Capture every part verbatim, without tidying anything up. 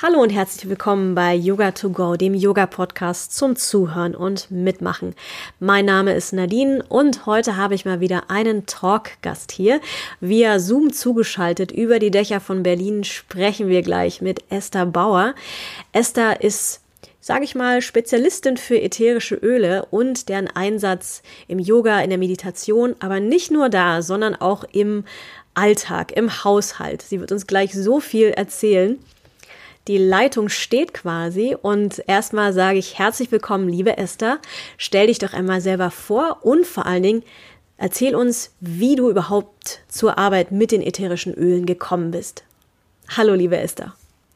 Hallo und herzlich willkommen bei Yoga to Go, dem Yoga-Podcast zum Zuhören und Mitmachen. Mein Name ist Nadine und heute habe ich mal wieder einen Talk-Gast hier. Via Zoom zugeschaltet über die Dächer von Berlin sprechen wir gleich mit Esther Bauer. Esther ist, sage ich mal, Spezialistin für ätherische Öle und deren Einsatz im Yoga, in der Meditation, aber nicht nur da, sondern auch im Alltag, im Haushalt. Sie wird uns gleich so viel erzählen. Die Leitung steht quasi und erstmal sage ich herzlich willkommen, liebe Esther. Stell dich doch einmal selber vor und vor allen Dingen erzähl uns, wie du überhaupt zur Arbeit mit den ätherischen Ölen gekommen bist. Hallo, liebe Esther.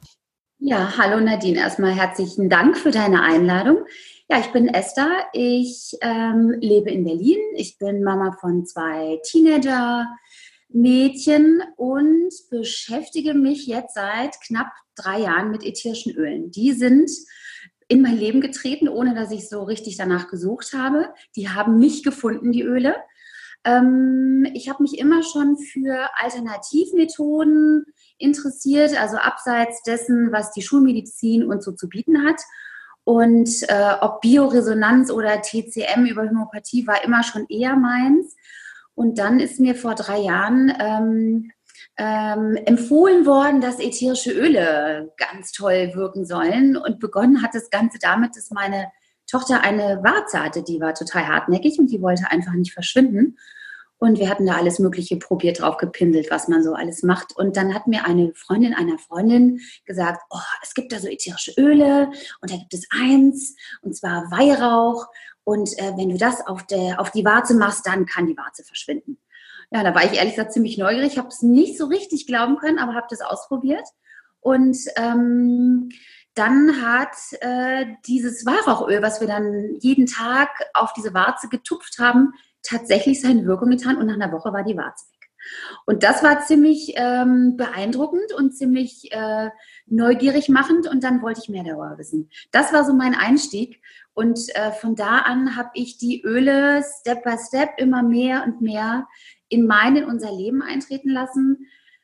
Ja, hallo Nadine. Erstmal herzlichen Dank für deine Einladung. Ja, ich bin Esther. Ich ähm, lebe in Berlin. Ich bin Mama von zwei Teenager-Mädchen und beschäftige mich jetzt seit knapp drei Jahren mit ätherischen Ölen. Die sind in mein Leben getreten, ohne dass ich so richtig danach gesucht habe. Die haben mich gefunden, die Öle. Ähm, ich habe mich immer schon für Alternativmethoden interessiert, also abseits dessen, was die Schulmedizin uns so zu bieten hat. Und äh, ob Bioresonanz oder T C M über Homöopathie war immer schon eher meins. Und dann ist mir vor drei Jahren ähm, ähm, empfohlen worden, dass ätherische Öle ganz toll wirken sollen. Und begonnen hat das Ganze damit, dass meine Tochter eine Warze hatte, die war total hartnäckig und die wollte einfach nicht verschwinden. Und wir hatten da alles Mögliche probiert, drauf gepinselt, was man so alles macht. Und dann hat mir eine Freundin einer Freundin gesagt, oh, es gibt da so ätherische Öle und da gibt es eins, und zwar Weihrauch. Und äh, wenn du das auf, der, auf die Warze machst, dann kann die Warze verschwinden. Ja, da war ich ehrlich gesagt ziemlich neugierig. Ich habe es nicht so richtig glauben können, aber habe das ausprobiert. Und ähm, dann hat äh, dieses Weihrauchöl, was wir dann jeden Tag auf diese Warze getupft haben, tatsächlich seine Wirkung getan und nach einer Woche war die Warze weg. Und das war ziemlich ähm, beeindruckend und ziemlich äh, neugierig machend und dann wollte ich mehr darüber wissen. Das war so mein Einstieg und äh, von da an habe ich die Öle Step by Step immer mehr und mehr in mein, in unser Leben eintreten lassen.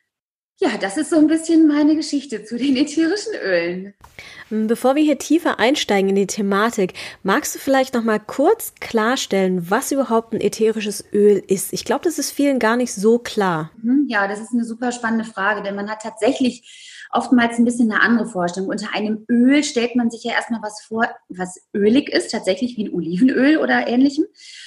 Ja, das ist so ein bisschen meine Geschichte zu den ätherischen Ölen. Bevor wir hier tiefer einsteigen in die Thematik, magst du vielleicht noch mal kurz klarstellen, was überhaupt ein ätherisches Öl ist? Ich glaube, das ist vielen gar nicht so klar. Ja, das ist eine super spannende Frage, denn man hat tatsächlich oftmals ein bisschen eine andere Vorstellung. Unter einem Öl stellt man sich ja erstmal was vor, was ölig ist, tatsächlich wie ein Olivenöl oder ähnlichem.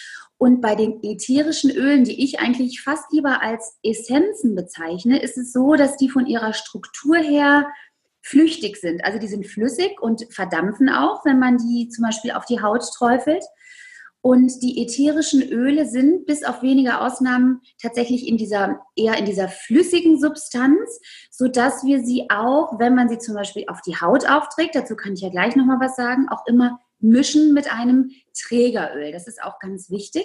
Und bei den ätherischen Ölen, die ich eigentlich fast lieber als Essenzen bezeichne, ist es so, dass die von ihrer Struktur her flüchtig sind. Also die sind flüssig und verdampfen auch, wenn man die zum Beispiel auf die Haut träufelt. Und die ätherischen Öle sind bis auf wenige Ausnahmen tatsächlich in dieser, eher in dieser flüssigen Substanz, sodass wir sie auch, wenn man sie zum Beispiel auf die Haut aufträgt, dazu kann ich ja gleich nochmal was sagen, auch immer mischen mit einem Trägeröl. Das ist auch ganz wichtig.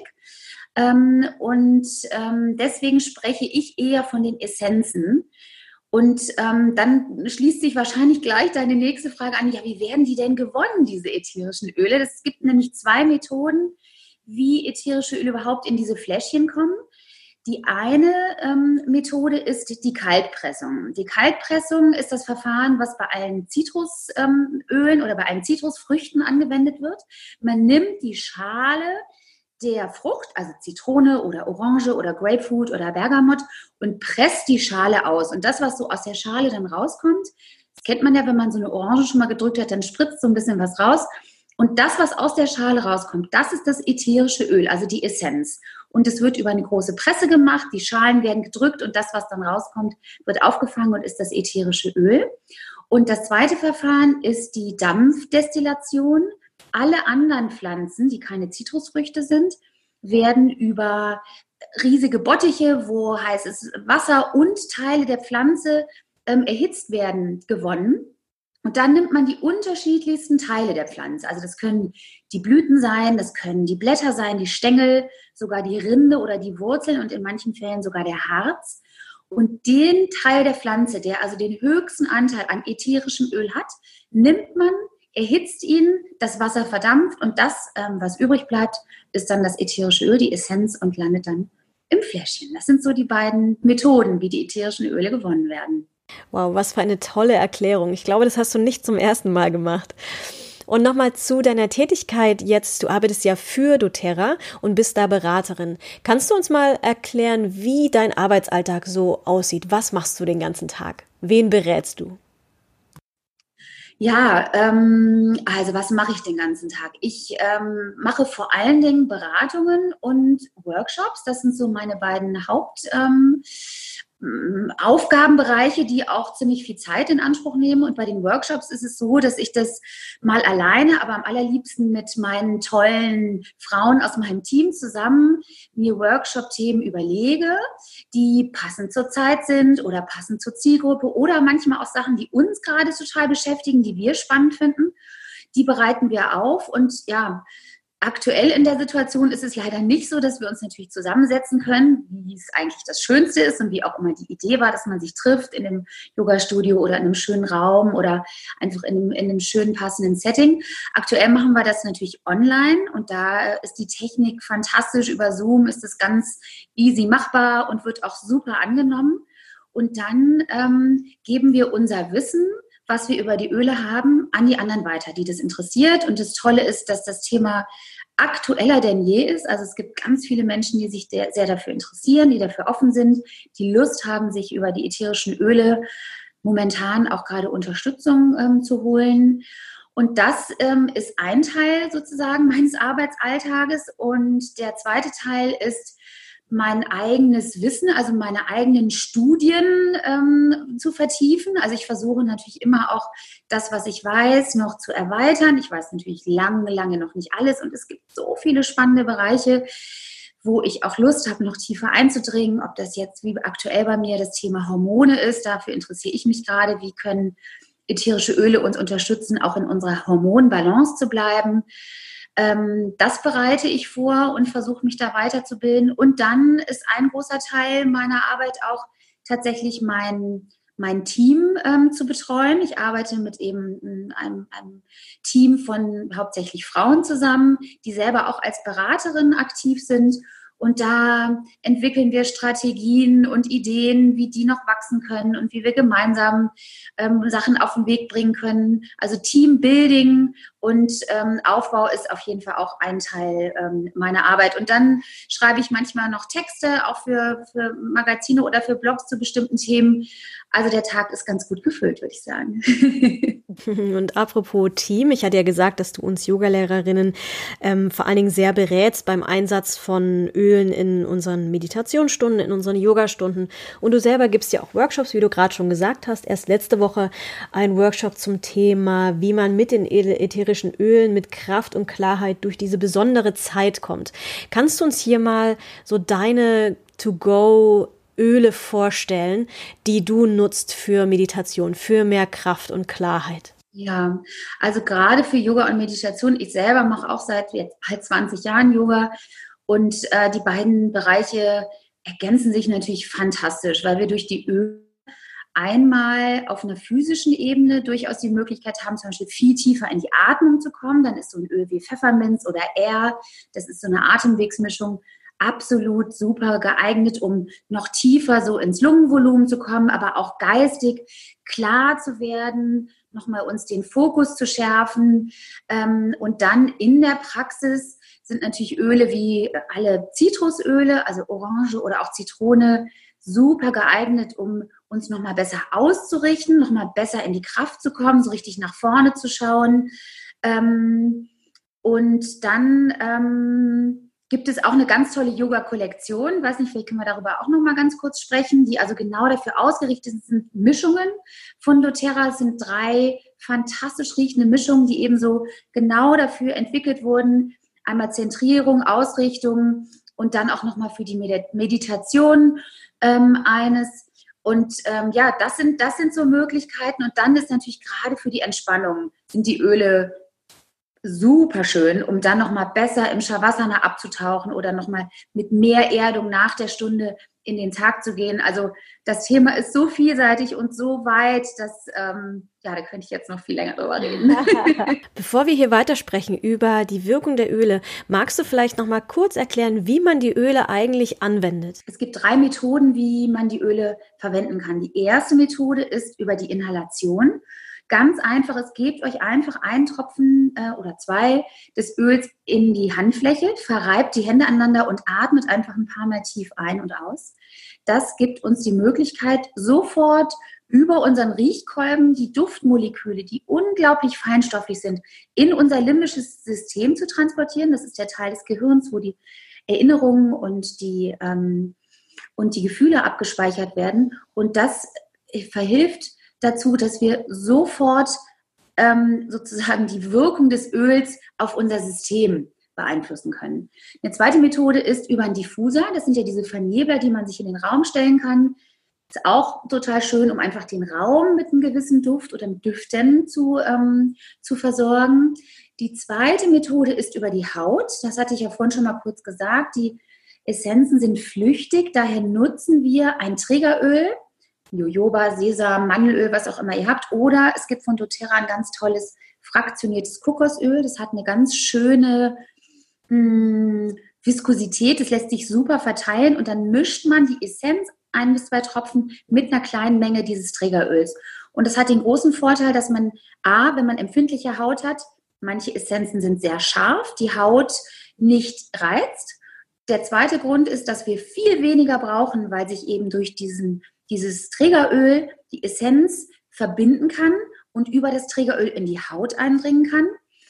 Ähm, und ähm, deswegen spreche ich eher von den Essenzen. Und ähm, dann schließt sich wahrscheinlich gleich deine nächste Frage an, ja, wie werden die denn gewonnen, diese ätherischen Öle? Es gibt nämlich zwei Methoden, wie ätherische Öle überhaupt in diese Fläschchen kommen. Die eine ähm, Methode ist die Kaltpressung. Die Kaltpressung ist das Verfahren, was bei allen Zitrusölen ähm, oder bei allen Zitrusfrüchten angewendet wird. Man nimmt die Schale der Frucht, also Zitrone oder Orange oder Grapefruit oder Bergamott, und presst die Schale aus. Und das, was so aus der Schale dann rauskommt, das kennt man ja, wenn man so eine Orange schon mal gedrückt hat, dann spritzt so ein bisschen was raus. Und das, was aus der Schale rauskommt, das ist das ätherische Öl, also die Essenz. Und es wird über eine große Presse gemacht, die Schalen werden gedrückt und das, was dann rauskommt, wird aufgefangen und ist das ätherische Öl. Und das zweite Verfahren ist die Dampfdestillation. Alle anderen Pflanzen, die keine Zitrusfrüchte sind, werden über riesige Bottiche, wo heißes Wasser und Teile der Pflanze ähm, erhitzt werden, gewonnen. Und dann nimmt man die unterschiedlichsten Teile der Pflanze. Also das können die Blüten sein, das können die Blätter sein, die Stängel, sogar die Rinde oder die Wurzeln und in manchen Fällen sogar der Harz. Und den Teil der Pflanze, der also den höchsten Anteil an ätherischem Öl hat, nimmt man, erhitzt ihn, das Wasser verdampft und das, ähm, was übrig bleibt, ist dann das ätherische Öl, die Essenz, und landet dann im Fläschchen. Das sind so die beiden Methoden, wie die ätherischen Öle gewonnen werden. Wow, was für eine tolle Erklärung. Ich glaube, das hast du nicht zum ersten Mal gemacht. Und nochmal zu deiner Tätigkeit jetzt. Du arbeitest ja für doTERRA und bist da Beraterin. Kannst du uns mal erklären, wie dein Arbeitsalltag so aussieht? Was machst du den ganzen Tag? Wen berätst du? Ja, ähm, also was mache ich den ganzen Tag? Ich ähm, mache vor allen Dingen Beratungen und Workshops. Das sind so meine beiden Haupt, ähm, Aufgabenbereiche, die auch ziemlich viel Zeit in Anspruch nehmen. Und bei den Workshops ist es so, dass ich das mal alleine, aber am allerliebsten mit meinen tollen Frauen aus meinem Team zusammen mir Workshop-Themen überlege, die passend zur Zeit sind oder passend zur Zielgruppe oder manchmal auch Sachen, die uns gerade total beschäftigen, die wir spannend finden. Die bereiten wir auf und ja, aktuell in der Situation ist es leider nicht so, dass wir uns natürlich zusammensetzen können, wie es eigentlich das Schönste ist und wie auch immer die Idee war, dass man sich trifft in einem Yoga-Studio oder in einem schönen Raum oder einfach in einem, in einem schönen passenden Setting. Aktuell machen wir das natürlich online und da ist die Technik fantastisch. Über Zoom ist es ganz easy machbar und wird auch super angenommen. Und dann ähm, geben wir unser Wissen, was wir über die Öle haben, an die anderen weiter, die das interessiert. Und das Tolle ist, dass das Thema aktueller denn je ist. Also es gibt ganz viele Menschen, die sich sehr dafür interessieren, die dafür offen sind, die Lust haben, sich über die ätherischen Öle momentan auch gerade Unterstützung ähm, zu holen. Und das ähm, ist ein Teil sozusagen meines Arbeitsalltages. Und der zweite Teil ist, mein eigenes Wissen, also meine eigenen Studien ähm, zu vertiefen. Also ich versuche natürlich immer auch das, was ich weiß, noch zu erweitern. Ich weiß natürlich lange, lange noch nicht alles und es gibt so viele spannende Bereiche, wo ich auch Lust habe, noch tiefer einzudringen, ob das jetzt wie aktuell bei mir das Thema Hormone ist. Dafür interessiere ich mich gerade, wie können ätherische Öle uns unterstützen, auch in unserer Hormonbalance zu bleiben. Das bereite ich vor und versuche mich da weiterzubilden. Und dann ist ein großer Teil meiner Arbeit auch tatsächlich mein, mein Team ähm, zu betreuen. Ich arbeite mit eben einem, einem Team von hauptsächlich Frauen zusammen, die selber auch als Beraterinnen aktiv sind. Und da entwickeln wir Strategien und Ideen, wie die noch wachsen können und wie wir gemeinsam ähm, Sachen auf den Weg bringen können. Also Teambuilding und ähm, Aufbau ist auf jeden Fall auch ein Teil ähm, meiner Arbeit. Und dann schreibe ich manchmal noch Texte, auch für, für Magazine oder für Blogs zu bestimmten Themen. Also der Tag ist ganz gut gefüllt, würde ich sagen. Und apropos Team, ich hatte ja gesagt, dass du uns Yogalehrerinnen ähm, vor allen Dingen sehr berätst beim Einsatz von Ölen in unseren Meditationsstunden, in unseren Yogastunden. Und du selber gibst ja auch Workshops, wie du gerade schon gesagt hast. Erst letzte Woche ein Workshop zum Thema, wie man mit den ätherischen Ölen mit Kraft und Klarheit durch diese besondere Zeit kommt. Kannst du uns hier mal so deine To-Go Öle vorstellen, die du nutzt für Meditation, für mehr Kraft und Klarheit? Ja, also gerade für Yoga und Meditation, ich selber mache auch seit jetzt bald zwanzig Jahren Yoga und äh, die beiden Bereiche ergänzen sich natürlich fantastisch, weil wir durch die Öle einmal auf einer physischen Ebene durchaus die Möglichkeit haben, zum Beispiel viel tiefer in die Atmung zu kommen. Dann ist so ein Öl wie Pfefferminz oder R, das ist so eine Atemwegsmischung, absolut super geeignet, um noch tiefer so ins Lungenvolumen zu kommen, aber auch geistig klar zu werden, nochmal uns den Fokus zu schärfen. Und dann in der Praxis sind natürlich Öle wie alle Zitrusöle, also Orange oder auch Zitrone, super geeignet, um uns nochmal besser auszurichten, nochmal besser in die Kraft zu kommen, so richtig nach vorne zu schauen. Und dann gibt es auch eine ganz tolle Yoga-Kollektion, weiß nicht, vielleicht können wir darüber auch noch mal ganz kurz sprechen, die also genau dafür ausgerichtet sind, Mischungen von doTERRA. Es sind drei fantastisch riechende Mischungen, die eben so genau dafür entwickelt wurden. Einmal Zentrierung, Ausrichtung und dann auch noch mal für die Meditation ähm, eines. Und ähm, ja, das sind, das sind so Möglichkeiten. Und dann ist natürlich gerade für die Entspannung sind die Öle super schön, um dann nochmal besser im Shavasana abzutauchen oder nochmal mit mehr Erdung nach der Stunde in den Tag zu gehen. Also das Thema ist so vielseitig und so weit, dass, ähm, ja, da könnte ich jetzt noch viel länger drüber reden. Bevor wir hier weitersprechen über die Wirkung der Öle, magst du vielleicht noch mal kurz erklären, wie man die Öle eigentlich anwendet? Es gibt drei Methoden, wie man die Öle verwenden kann. Die erste Methode ist über die Inhalation. Ganz einfach, es gebt euch einfach einen Tropfen äh, oder zwei des Öls in die Handfläche, verreibt die Hände aneinander und atmet einfach ein paar Mal tief ein und aus. Das gibt uns die Möglichkeit, sofort über unseren Riechkolben die Duftmoleküle, die unglaublich feinstofflich sind, in unser limbisches System zu transportieren. Das ist der Teil des Gehirns, wo die Erinnerungen und die, ähm, und die Gefühle abgespeichert werden. Und das verhilft dazu, dass wir sofort ähm, sozusagen die Wirkung des Öls auf unser System beeinflussen können. Eine zweite Methode ist über einen Diffuser. Das sind ja diese Vernebler, die man sich in den Raum stellen kann. Ist auch total schön, um einfach den Raum mit einem gewissen Duft oder mit Düften zu, ähm, zu versorgen. Die zweite Methode ist über die Haut. Das hatte ich ja vorhin schon mal kurz gesagt. Die Essenzen sind flüchtig, daher nutzen wir ein Trägeröl, Jojoba, Sesam, Mandelöl, was auch immer ihr habt. Oder es gibt von doTERRA ein ganz tolles fraktioniertes Kokosöl. Das hat eine ganz schöne mh, Viskosität. Das lässt sich super verteilen. Und dann mischt man die Essenz, ein bis zwei Tropfen, mit einer kleinen Menge dieses Trägeröls. Und das hat den großen Vorteil, dass man A, wenn man empfindliche Haut hat, manche Essenzen sind sehr scharf, die Haut nicht reizt. Der zweite Grund ist, dass wir viel weniger brauchen, weil sich eben durch diesen dieses Trägeröl die Essenz verbinden kann und über das Trägeröl in die Haut eindringen kann.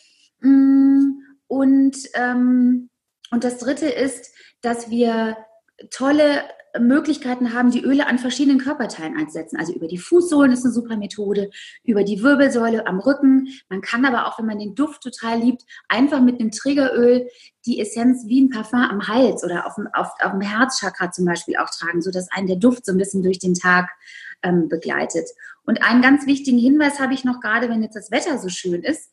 Und, ähm, und das Dritte ist, dass wir tolle Möglichkeiten haben, die Öle an verschiedenen Körperteilen einzusetzen. Also über die Fußsohlen ist eine super Methode, über die Wirbelsäule am Rücken. Man kann aber auch, wenn man den Duft total liebt, einfach mit einem Trägeröl die Essenz wie ein Parfum am Hals oder auf dem, auf, auf dem Herzchakra zum Beispiel auch tragen, sodass einen der Duft so ein bisschen durch den Tag ähm, begleitet. Und einen ganz wichtigen Hinweis habe ich noch, gerade wenn jetzt das Wetter so schön ist: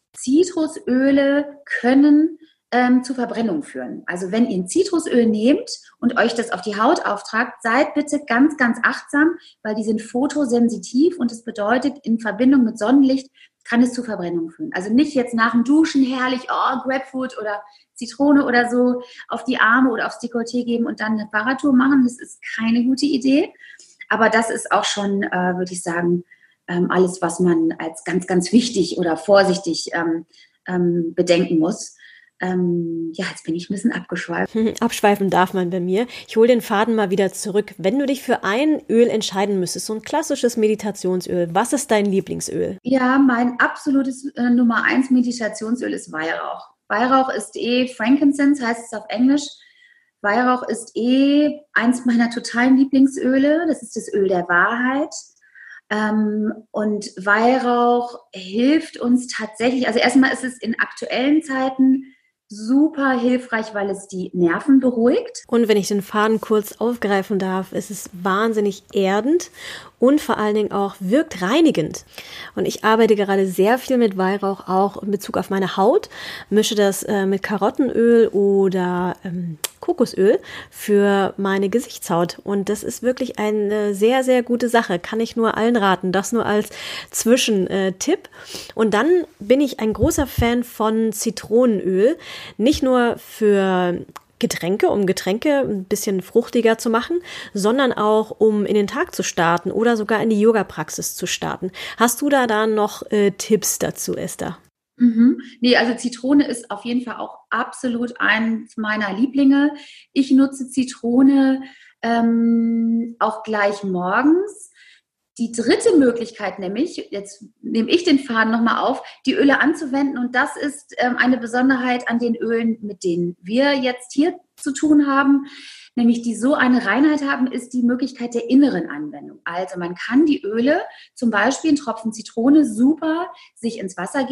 Zitrusöle können ähm, zu Verbrennung führen. Also wenn ihr ein Zitrusöl nehmt und euch das auf die Haut auftragt, seid bitte ganz, ganz achtsam, weil die sind photosensitiv und das bedeutet, in Verbindung mit Sonnenlicht kann es zu Verbrennung führen. Also nicht jetzt nach dem Duschen herrlich, oh, Grapefruit oder Zitrone oder so auf die Arme oder aufs Dekolleté geben und dann eine Fahrradtour machen. Das ist keine gute Idee. Aber das ist auch schon, äh, würde ich sagen, ähm, alles, was man als ganz, ganz wichtig oder vorsichtig ähm, ähm, bedenken muss. Ähm, ja, jetzt bin ich ein bisschen abgeschweift. Abschweifen darf man bei mir. Ich hole den Faden mal wieder zurück. Wenn du dich für ein Öl entscheiden müsstest, so ein klassisches Meditationsöl, was ist dein Lieblingsöl? Ja, mein absolutes äh, Nummer eins Meditationsöl ist Weihrauch. Weihrauch ist eh, Frankincense heißt es auf Englisch. Weihrauch ist eh eins meiner totalen Lieblingsöle. Das ist das Öl der Wahrheit. Ähm, und Weihrauch hilft uns tatsächlich, also erstmal ist es in aktuellen Zeiten super hilfreich, weil es die Nerven beruhigt. Und wenn ich den Faden kurz aufgreifen darf, ist es wahnsinnig erdend und vor allen Dingen auch wirkt reinigend. Und ich arbeite gerade sehr viel mit Weihrauch, auch in Bezug auf meine Haut, mische das äh, mit Karottenöl oder ähm, Kokosöl für meine Gesichtshaut. Und das ist wirklich eine sehr, sehr gute Sache. Kann ich nur allen raten. Das nur als Zwischentipp. Und dann bin ich ein großer Fan von Zitronenöl. Nicht nur für Getränke, um Getränke ein bisschen fruchtiger zu machen, sondern auch, um in den Tag zu starten oder sogar in die Yoga-Praxis zu starten. Hast du da dann noch äh, Tipps dazu, Esther? Mhm. Nee, also Zitrone ist auf jeden Fall auch absolut eins meiner Lieblinge. Ich nutze Zitrone ähm, auch gleich morgens. Die dritte Möglichkeit nämlich, jetzt nehme ich den Faden nochmal auf, die Öle anzuwenden, und das ist ähm, eine Besonderheit an den Ölen, mit denen wir jetzt hier zu tun haben, nämlich die so eine Reinheit haben, ist die Möglichkeit der inneren Anwendung. Also man kann die Öle, zum Beispiel einen Tropfen Zitrone, super sich ins Wasser geben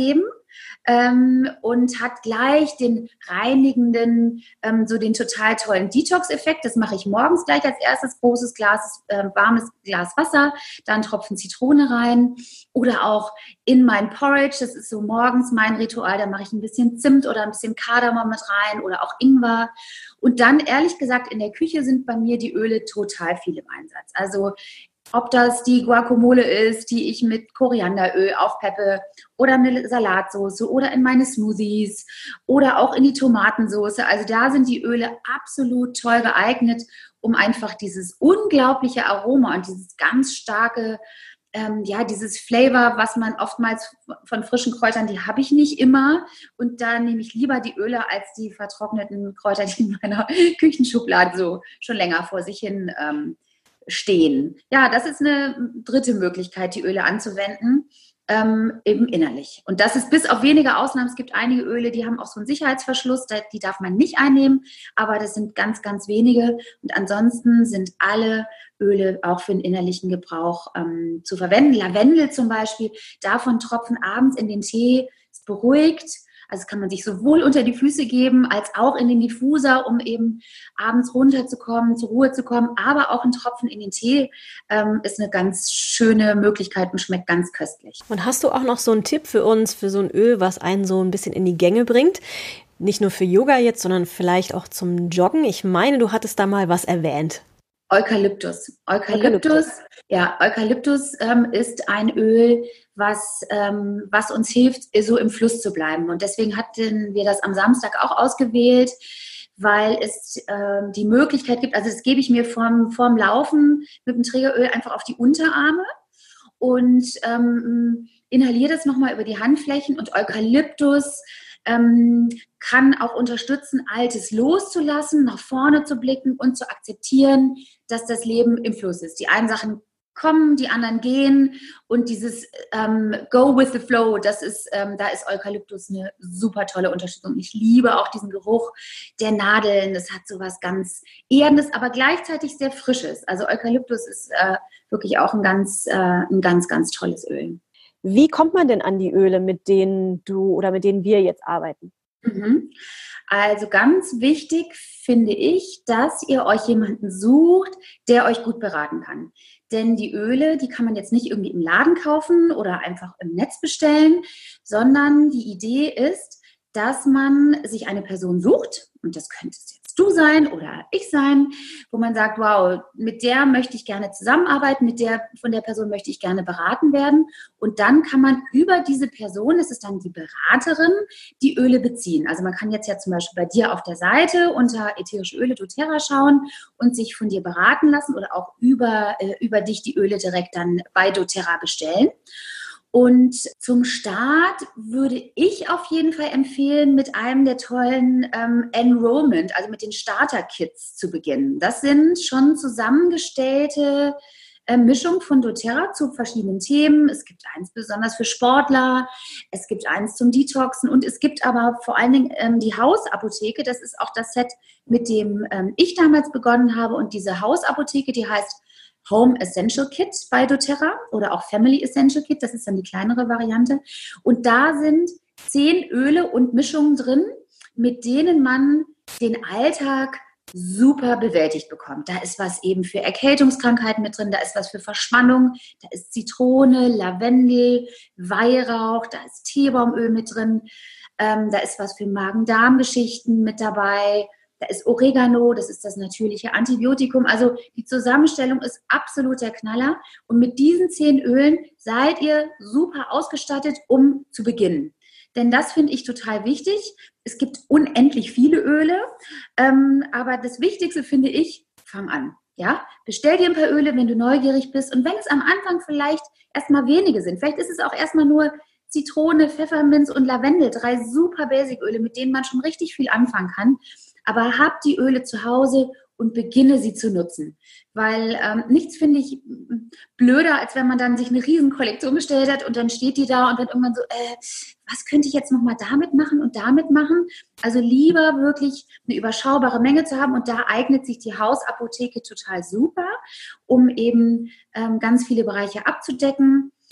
ähm, und hat gleich den reinigenden, ähm, so den total tollen Detox-Effekt. Das mache ich morgens gleich als erstes, großes Glas, äh, warmes Glas Wasser, dann Tropfen Zitrone rein oder auch in mein Porridge, das ist so morgens mein Ritual, da mache ich ein bisschen Zimt oder ein bisschen Kardamom mit rein oder auch Ingwer. Und dann, ehrlich gesagt, in der Küche sind bei mir die Öle total viel im Einsatz. Also ob das die Guacamole ist, die ich mit Korianderöl aufpeppe oder eine Salatsauce oder in meine Smoothies oder auch in die Tomatensauce. Also da sind die Öle absolut toll geeignet, um einfach dieses unglaubliche Aroma und dieses ganz starke, ähm, ja, dieses Flavor, was man oftmals von frischen Kräutern, die habe ich nicht immer. Und da nehme ich lieber die Öle als die vertrockneten Kräuter, die in meiner Küchenschublade so schon länger vor sich hin ähm, stehen. Ja, das ist eine dritte Möglichkeit, die Öle anzuwenden, ähm, eben innerlich. Und das ist bis auf wenige Ausnahmen. Es gibt einige Öle, die haben auch so einen Sicherheitsverschluss, die darf man nicht einnehmen, aber das sind ganz, ganz wenige. Und ansonsten sind alle Öle auch für den innerlichen Gebrauch ähm, zu verwenden. Lavendel zum Beispiel, davon tropfen abends in den Tee, es beruhigt. Also kann man sich sowohl unter die Füße geben, als auch in den Diffuser, um eben abends runterzukommen, zur Ruhe zu kommen. Aber auch ein Tropfen in den Tee ähm, ist eine ganz schöne Möglichkeit und schmeckt ganz köstlich. Und hast du auch noch so einen Tipp für uns, für so ein Öl, was einen so ein bisschen in die Gänge bringt? Nicht nur für Yoga jetzt, sondern vielleicht auch zum Joggen. Ich meine, du hattest da mal was erwähnt. Eukalyptus. Eukalyptus, Eukalyptus. Ja, Eukalyptus ähm, ist ein Öl, was, ähm, was uns hilft, so im Fluss zu bleiben. Und deswegen hatten wir das am Samstag auch ausgewählt, weil es ähm, die Möglichkeit gibt, also das gebe ich mir vorm, vorm Laufen mit dem Trägeröl einfach auf die Unterarme und ähm, inhaliere das nochmal über die Handflächen. Und Eukalyptus ähm, kann auch unterstützen, Altes loszulassen, nach vorne zu blicken und zu akzeptieren, dass das Leben im Fluss ist. Die einen Sachen kommen, die anderen gehen und dieses ähm, Go with the Flow, das ist, ähm, da ist Eukalyptus eine super tolle Unterstützung. Ich liebe auch diesen Geruch der Nadeln, das hat so was ganz Erdendes, aber gleichzeitig sehr Frisches. Also Eukalyptus ist äh, wirklich auch ein ganz, äh, ein ganz, ganz tolles Öl. Wie kommt man denn an die Öle, mit denen du oder mit denen wir jetzt arbeiten? Mhm. Also ganz wichtig finde ich, dass ihr euch jemanden sucht, der euch gut beraten kann. Denn die Öle, die kann man jetzt nicht irgendwie im Laden kaufen oder einfach im Netz bestellen, sondern die Idee ist, dass man sich eine Person sucht, und das könnte es jetzt du sein oder ich sein, wo man sagt, wow, mit der möchte ich gerne zusammenarbeiten, mit der, von der Person möchte ich gerne beraten werden. Und dann kann man über diese Person, das ist dann die Beraterin, die Öle beziehen. Also man kann jetzt ja zum Beispiel bei dir auf der Seite unter ätherische Öle doTERRA schauen und sich von dir beraten lassen oder auch über, äh, über dich die Öle direkt dann bei doTERRA bestellen. Und zum Start würde ich auf jeden Fall empfehlen, mit einem der tollen ähm, Enrollment, also mit den Starter-Kits zu beginnen. Das sind schon zusammengestellte äh, Mischungen von doTERRA zu verschiedenen Themen. Es gibt eins besonders für Sportler, es gibt eins zum Detoxen und es gibt aber vor allen Dingen ähm, die Hausapotheke. Das ist auch das Set, mit dem ähm, ich damals begonnen habe. Und diese Hausapotheke, die heißt Home Essential Kit bei doTERRA oder auch Family Essential Kit, das ist dann die kleinere Variante. Und da sind zehn Öle und Mischungen drin, mit denen man den Alltag super bewältigt bekommt. Da ist was eben für Erkältungskrankheiten mit drin, da ist was für Verspannung, da ist Zitrone, Lavendel, Weihrauch, da ist Teebaumöl mit drin, ähm, da ist was für Magen-Darm-Geschichten mit dabei. Da ist Oregano, das ist das natürliche Antibiotikum. Also die Zusammenstellung ist absolut der Knaller. Und mit diesen zehn Ölen seid ihr super ausgestattet, um zu beginnen. Denn das finde ich total wichtig. Es gibt unendlich viele Öle, ähm, aber das Wichtigste finde ich, fang an. Ja? Bestell dir ein paar Öle, wenn du neugierig bist. Und wenn es am Anfang vielleicht erstmal wenige sind, vielleicht ist es auch erstmal nur Zitrone, Pfefferminz und Lavendel, drei super Basic-Öle, mit denen man schon richtig viel anfangen kann. Aber hab die Öle zu Hause und beginne sie zu nutzen. Weil ähm, nichts finde ich blöder, als wenn man dann sich eine riesen Kollektion bestellt hat und dann steht die da und dann irgendwann so, äh, was könnte ich jetzt nochmal damit machen und damit machen? Also lieber wirklich eine überschaubare Menge zu haben und da eignet sich die Hausapotheke total super, um eben ähm, ganz viele Bereiche abzudecken.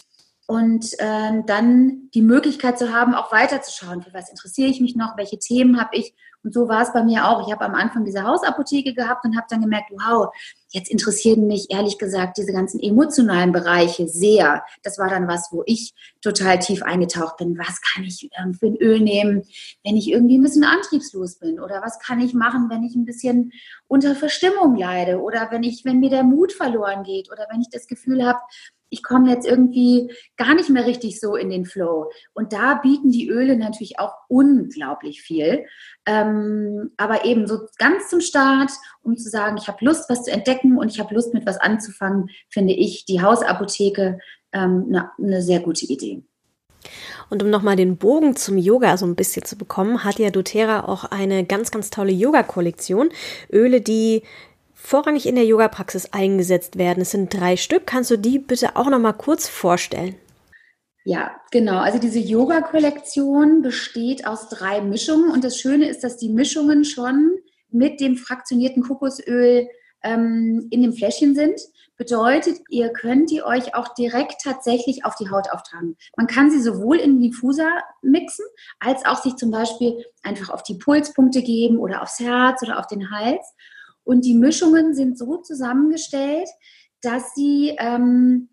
Und äh, dann die Möglichkeit zu haben, auch weiterzuschauen, für was interessiere ich mich noch, welche Themen habe ich. Und so war es bei mir auch. Ich habe am Anfang diese Hausapotheke gehabt und habe dann gemerkt, wow, jetzt interessieren mich ehrlich gesagt diese ganzen emotionalen Bereiche sehr. Das war dann was, wo ich total tief eingetaucht bin. Was kann ich ähm, für ein Öl nehmen, wenn ich irgendwie ein bisschen antriebslos bin? Oder was kann ich machen, wenn ich ein bisschen unter Verstimmung leide? Oder wenn ich, wenn mir der Mut verloren geht? Oder wenn ich das Gefühl habe, ich komme jetzt irgendwie gar nicht mehr richtig so in den Flow. Und da bieten die Öle natürlich auch unglaublich viel. Ähm, aber eben so ganz zum Start, um zu sagen, ich habe Lust, was zu entdecken und ich habe Lust, mit was anzufangen, finde ich die Hausapotheke ähm, eine, eine sehr gute Idee. Und um nochmal den Bogen zum Yoga so ein bisschen zu bekommen, hat ja doTERRA auch eine ganz, ganz tolle Yoga-Kollektion. Öle, die vorrangig in der Yoga-Praxis eingesetzt werden. Es sind drei Stück. Kannst du die bitte auch noch mal kurz vorstellen? Ja, genau. Also diese Yoga-Kollektion besteht aus drei Mischungen und das Schöne ist, dass die Mischungen schon mit dem fraktionierten Kokosöl ähm, in dem Fläschchen sind. Bedeutet, ihr könnt die euch auch direkt tatsächlich auf die Haut auftragen. Man kann sie sowohl in Diffuser mixen, als auch sich zum Beispiel einfach auf die Pulspunkte geben oder aufs Herz oder auf den Hals. Und die Mischungen sind so zusammengestellt, dass sie, ähm,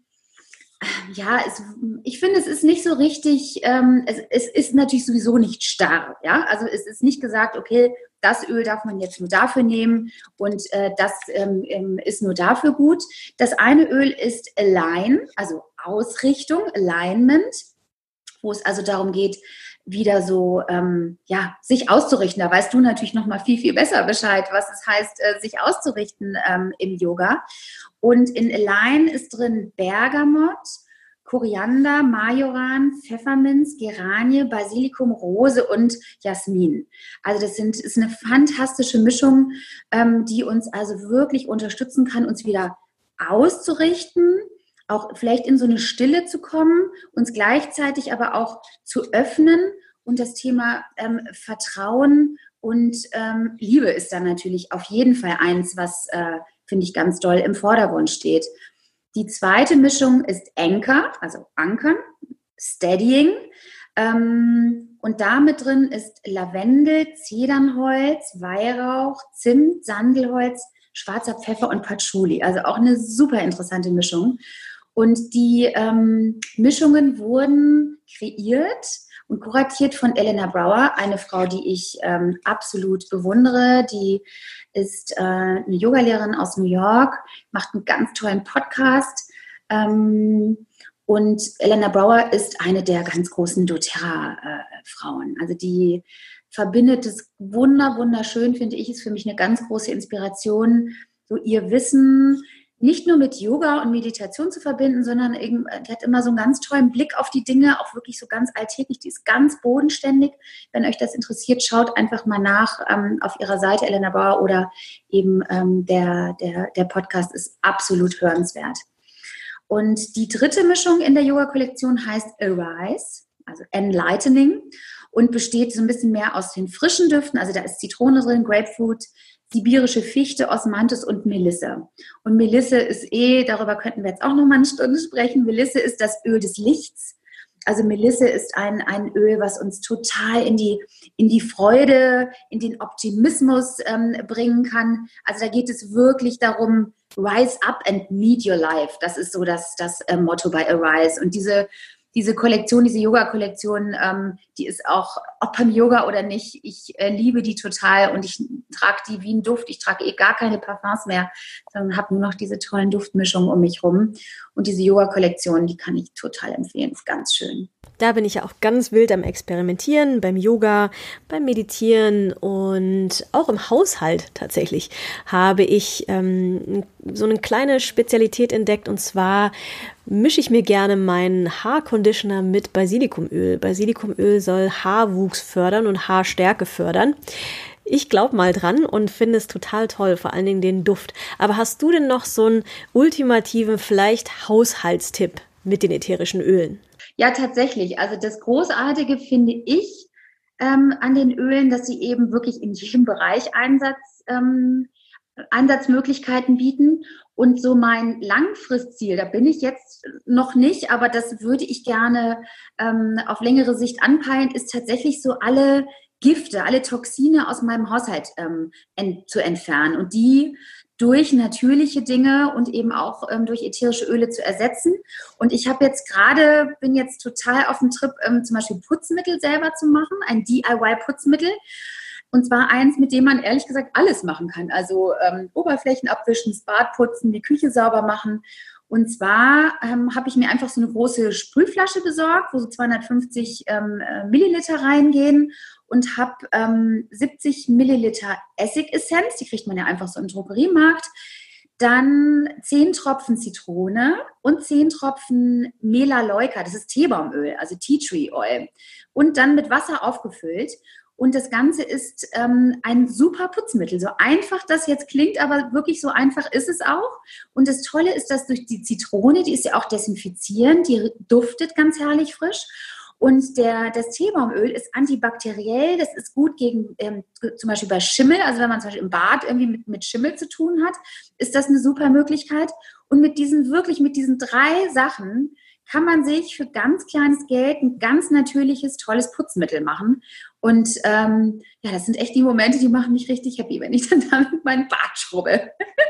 ja, es, ich finde, es ist nicht so richtig, ähm, es, es ist natürlich sowieso nicht starr. Ja? Also es ist nicht gesagt, okay, das Öl darf man jetzt nur dafür nehmen und äh, das ähm, ist nur dafür gut. Das eine Öl ist Align, also Ausrichtung, Alignment, wo es also darum geht, wieder so, ähm, ja, sich auszurichten. Da weißt du natürlich noch mal viel, viel besser Bescheid, was es heißt, äh, sich auszurichten ähm, im Yoga. Und in Align ist drin Bergamot, Koriander, Majoran, Pfefferminz, Geranie, Basilikum, Rose und Jasmin. Also das sind, ist eine fantastische Mischung, ähm, die uns also wirklich unterstützen kann, uns wieder auszurichten, auch vielleicht in so eine Stille zu kommen, uns gleichzeitig aber auch zu öffnen und das Thema ähm, Vertrauen und ähm, Liebe ist dann natürlich auf jeden Fall eins, was, äh, finde ich, ganz doll im Vordergrund steht. Die zweite Mischung ist Anchor, also Ankern, Steadying. Ähm, und damit drin ist Lavendel, Zedernholz, Weihrauch, Zimt, Sandelholz, schwarzer Pfeffer und Patchouli. Also auch eine super interessante Mischung. Und die ähm, Mischungen wurden kreiert und kuratiert von Elena Brower, eine Frau, die ich ähm, absolut bewundere. Die ist äh, eine Yogalehrerin aus New York, macht einen ganz tollen Podcast. Ähm, und Elena Brower ist eine der ganz großen doTERRA-Frauen. Äh, also die verbindet es wunder, wunderschön, finde ich, ist für mich eine ganz große Inspiration, so ihr Wissen nicht nur mit Yoga und Meditation zu verbinden, sondern die hat immer so einen ganz tollen Blick auf die Dinge, auch wirklich so ganz alltäglich. Die ist ganz bodenständig. Wenn euch das interessiert, schaut einfach mal nach ähm, auf ihrer Seite Elena Brower oder eben ähm, der, der, der Podcast ist absolut hörenswert. Und die dritte Mischung in der Yoga-Kollektion heißt Arise, also Enlightening, und besteht so ein bisschen mehr aus den frischen Düften. Also da ist Zitrone drin, Grapefruit, sibirische Fichte, Osmanthus und Melisse. Und Melisse ist eh, darüber könnten wir jetzt auch noch mal eine Stunde sprechen, Melisse ist das Öl des Lichts. Also Melisse ist ein, ein Öl, was uns total in die, in die Freude, in den Optimismus ähm, bringen kann. Also da geht es wirklich darum, rise up and meet your life. Das ist so das, das äh, Motto bei Arise. Und diese Diese Kollektion, diese Yoga-Kollektion, ähm, die ist auch, ob beim Yoga oder nicht, ich äh, liebe die total und ich trage die wie ein Duft. Ich trage eh gar keine Parfums mehr, sondern habe nur noch diese tollen Duftmischungen um mich rum. Und diese Yoga-Kollektion, die kann ich total empfehlen, ist ganz schön. Da bin ich ja auch ganz wild am Experimentieren, beim Yoga, beim Meditieren und auch im Haushalt tatsächlich habe ich ähm, so eine kleine Spezialität entdeckt und zwar mische ich mir gerne meinen Haarconditioner mit Basilikumöl. Basilikumöl soll Haarwuchs fördern und Haarstärke fördern. Ich glaube mal dran und finde es total toll, vor allen Dingen den Duft. Aber hast du denn noch so einen ultimativen, vielleicht Haushaltstipp mit den ätherischen Ölen? Ja, tatsächlich. Also das Großartige finde ich ähm, an den Ölen, dass sie eben wirklich in jedem Bereich Einsatz ähm, Einsatzmöglichkeiten bieten. Und so mein Langfristziel, da bin ich jetzt noch nicht, aber das würde ich gerne ähm, auf längere Sicht anpeilen, ist tatsächlich so alle Gifte, alle Toxine aus meinem Haushalt ähm, ent- zu entfernen und die durch natürliche Dinge und eben auch ähm, durch ätherische Öle zu ersetzen. Und ich habe jetzt gerade, bin jetzt total auf dem Trip, ähm, zum Beispiel Putzmittel selber zu machen, ein D I Y-Putzmittel. Und zwar eins, mit dem man ehrlich gesagt alles machen kann. Also ähm, Oberflächen abwischen, das Bad putzen, die Küche sauber machen. Und zwar ähm, habe ich mir einfach so eine große Sprühflasche besorgt, wo so zweihundertfünfzig ähm, Milliliter reingehen und habe ähm, siebzig Milliliter Essigessenz, die kriegt man ja einfach so im Drogeriemarkt. Dann zehn Tropfen Zitrone und zehn Tropfen Melaleuca, das ist Teebaumöl, also Tea Tree Oil. Und dann mit Wasser aufgefüllt. Und das Ganze ist ähm, ein super Putzmittel. So einfach das jetzt klingt, aber wirklich so einfach ist es auch. Und das Tolle ist, dass durch die Zitrone, die ist ja auch desinfizierend, die duftet ganz herrlich frisch. Und der, das Teebaumöl ist antibakteriell, das ist gut gegen ähm, zum Beispiel bei Schimmel, also wenn man zum Beispiel im Bad irgendwie mit, mit Schimmel zu tun hat, ist das eine super Möglichkeit. Und mit diesen wirklich, mit diesen drei Sachen kann man sich für ganz kleines Geld ein ganz natürliches, tolles Putzmittel machen. Und ähm, ja, das sind echt die Momente, die machen mich richtig happy, wenn ich dann damit meinen Bart schrubbe.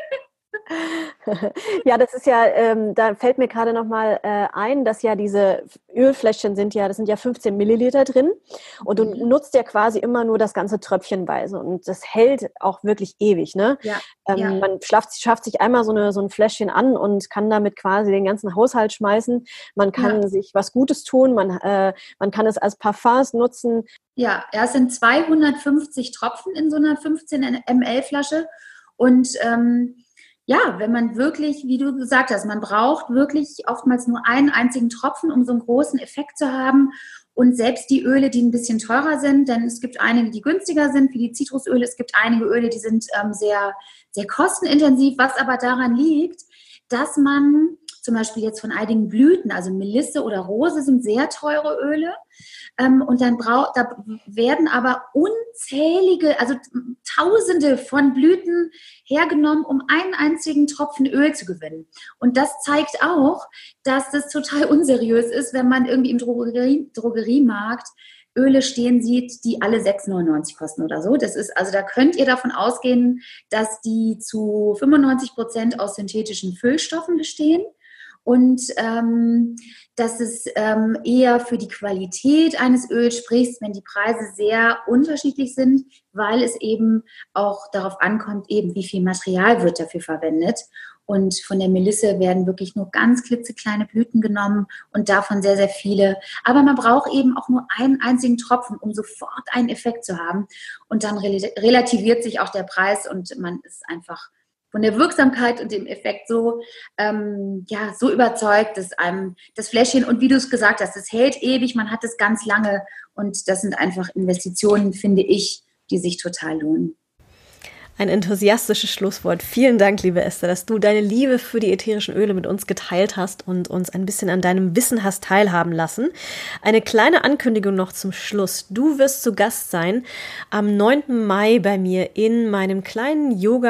Ja, das ist ja, ähm, da fällt mir gerade nochmal äh, ein, dass ja diese Ölfläschchen sind ja, das sind ja fünfzehn Milliliter drin und du mhm. nutzt ja quasi immer nur das ganze tröpfchenweise und das hält auch wirklich ewig, ne? Ja, ähm, ja. Man schafft, schafft sich einmal so, eine, so ein Fläschchen an und kann damit quasi den ganzen Haushalt schmeißen. Man kann ja. sich was Gutes tun, man, äh, man kann es als Parfums nutzen. Ja, ja, es sind zweihundertfünfzig Tropfen in so einer fünfzehn Milliliter Flasche und ähm, ja, wenn man wirklich, wie du gesagt hast, man braucht wirklich oftmals nur einen einzigen Tropfen, um so einen großen Effekt zu haben. Und selbst die Öle, die ein bisschen teurer sind, denn es gibt einige, die günstiger sind, wie die Zitrusöle, es gibt einige Öle, die sind ähm, sehr, sehr kostenintensiv, was aber daran liegt, dass man zum Beispiel jetzt von einigen Blüten, also Melisse oder Rose sind sehr teure Öle. Ähm, und dann braucht, da werden aber unzählige, also Tausende von Blüten hergenommen, um einen einzigen Tropfen Öl zu gewinnen. Und das zeigt auch, dass das total unseriös ist, wenn man irgendwie im Drogerie, Drogeriemarkt Öle stehen sieht, die alle sechs neunundneunzig kosten oder so. Das ist, also da könnt ihr davon ausgehen, dass die zu fünfundneunzig Prozent aus synthetischen Füllstoffen bestehen. Und ähm, dass es ähm, eher für die Qualität eines Öls spricht, wenn die Preise sehr unterschiedlich sind, weil es eben auch darauf ankommt, eben wie viel Material wird dafür verwendet. Und von der Melisse werden wirklich nur ganz klitzekleine Blüten genommen und davon sehr, sehr viele. Aber man braucht eben auch nur einen einzigen Tropfen, um sofort einen Effekt zu haben. Und dann relativiert sich auch der Preis und man ist einfach von der Wirksamkeit und dem Effekt so, ähm, ja, so überzeugt, dass einem das Fläschchen, und wie du es gesagt hast, das hält ewig, man hat es ganz lange und das sind einfach Investitionen, finde ich, die sich total lohnen. Ein enthusiastisches Schlusswort. Vielen Dank, liebe Esther, dass du deine Liebe für die ätherischen Öle mit uns geteilt hast und uns ein bisschen an deinem Wissen hast teilhaben lassen. Eine kleine Ankündigung noch zum Schluss. Du wirst zu Gast sein am neunten Mai bei mir in meinem kleinen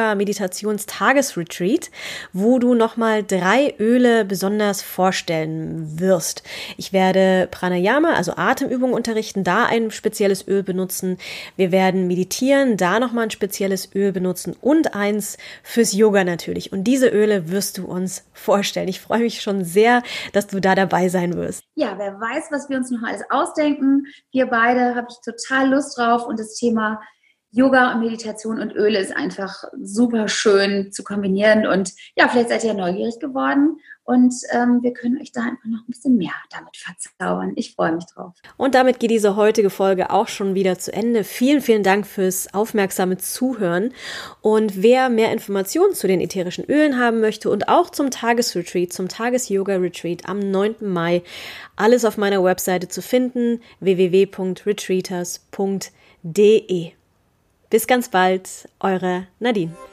Yoga-Meditations-Tagesretreat, wo du nochmal drei Öle besonders vorstellen wirst. Ich werde Pranayama, also Atemübungen unterrichten, da ein spezielles Öl benutzen. Wir werden meditieren, da nochmal ein spezielles Öl benutzen und eins fürs Yoga natürlich. Und diese Öle wirst du uns vorstellen. Ich freue mich schon sehr, dass du da dabei sein wirst. Ja, wer weiß, was wir uns noch alles ausdenken. Wir beide, habe ich total Lust drauf. Und das Thema Yoga und Meditation und Öle ist einfach super schön zu kombinieren. Und ja, vielleicht seid ihr neugierig geworden. Und ähm, wir können euch da einfach noch ein bisschen mehr damit verzaubern. Ich freue mich drauf. Und damit geht diese heutige Folge auch schon wieder zu Ende. Vielen, vielen Dank fürs aufmerksame Zuhören. Und wer mehr Informationen zu den ätherischen Ölen haben möchte und auch zum Tagesretreat, zum Tages-Yoga-Retreat am neunten Mai, alles auf meiner Webseite zu finden, w w w punkt retreaters punkt d e. Bis ganz bald, eure Nadine.